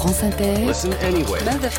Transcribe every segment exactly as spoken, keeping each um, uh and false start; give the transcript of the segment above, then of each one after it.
France Inter, Listen anyway.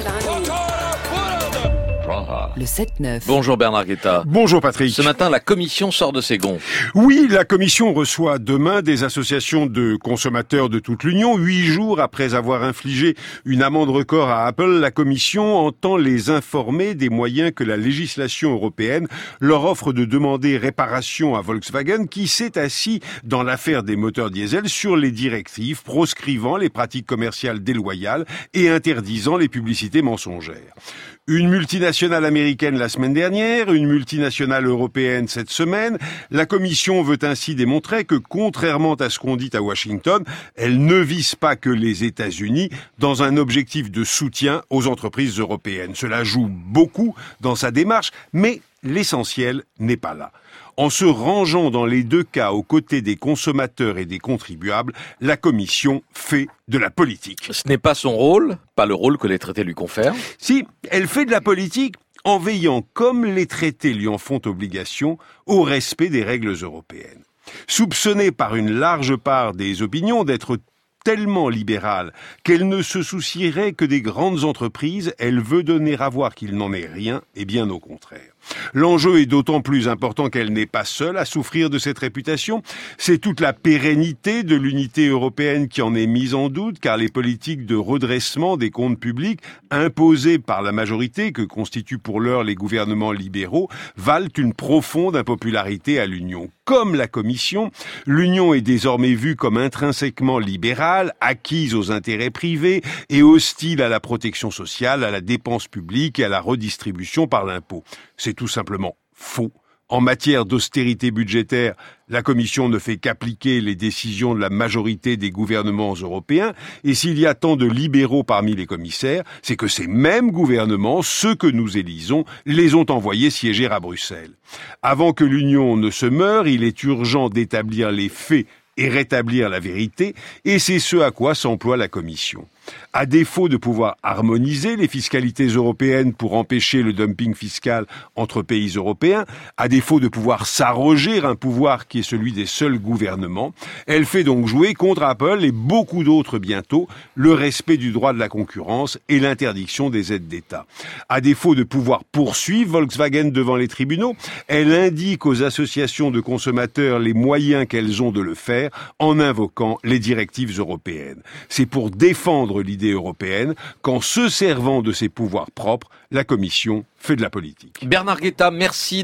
le sept neuf. Bonjour Bernard Guetta. Bonjour Patrick. Ce matin, la Commission sort de ses gonds. Oui, la Commission reçoit demain des associations de consommateurs de toute l'Union. Huit jours après avoir infligé une amende record à Apple, la Commission entend les informer des moyens que la législation européenne leur offre de demander réparation à Volkswagen, qui s'est assis dans l'affaire des moteurs diesel sur les directives proscrivant les pratiques commerciales déloyales et interdisant les publicités mensongères. Une multinationale américaine la semaine dernière, une multinationale européenne cette semaine. La Commission veut ainsi démontrer que, contrairement à ce qu'on dit à Washington, elle ne vise pas que les États-Unis dans un objectif de soutien aux entreprises européennes. Cela joue beaucoup dans sa démarche, mais l'essentiel n'est pas là. En se rangeant dans les deux cas aux côtés des consommateurs et des contribuables, la Commission fait de la politique. Ce n'est pas son rôle, pas le rôle que les traités lui confèrent. Si, elle fait de la politique en veillant, comme les traités lui en font obligation, au respect des règles européennes. Soupçonnée par une large part des opinions d'être tellement libérale qu'elle ne se soucierait que des grandes entreprises, elle veut donner à voir qu'il n'en est rien, et bien au contraire. L'enjeu est d'autant plus important qu'elle n'est pas seule à souffrir de cette réputation. C'est toute la pérennité de l'unité européenne qui en est mise en doute, car les politiques de redressement des comptes publics imposées par la majorité, que constituent pour l'heure les gouvernements libéraux, valent une profonde impopularité à l'Union. Comme la Commission, l'Union est désormais vue comme intrinsèquement libérale, acquise aux intérêts privés et hostile à la protection sociale, à la dépense publique et à la redistribution par l'impôt. C'est tout simplement faux. En matière d'austérité budgétaire, la Commission ne fait qu'appliquer les décisions de la majorité des gouvernements européens. Et s'il y a tant de libéraux parmi les commissaires, c'est que ces mêmes gouvernements, ceux que nous élisons, les ont envoyés siéger à Bruxelles. Avant que l'Union ne se meure, il est urgent d'établir les faits et rétablir la vérité, et c'est ce à quoi s'emploie la Commission. À défaut de pouvoir harmoniser les fiscalités européennes pour empêcher le dumping fiscal entre pays européens, à défaut de pouvoir s'arroger un pouvoir qui est celui des seuls gouvernements, elle fait donc jouer contre Apple et beaucoup d'autres bientôt le respect du droit de la concurrence et l'interdiction des aides d'État. À défaut de pouvoir poursuivre Volkswagen devant les tribunaux, elle indique aux associations de consommateurs les moyens qu'elles ont de le faire en invoquant les directives européennes. C'est pour défendre l'idée européenne qu'en se servant de ses pouvoirs propres, la Commission fait de la politique. Bernard Guetta, merci.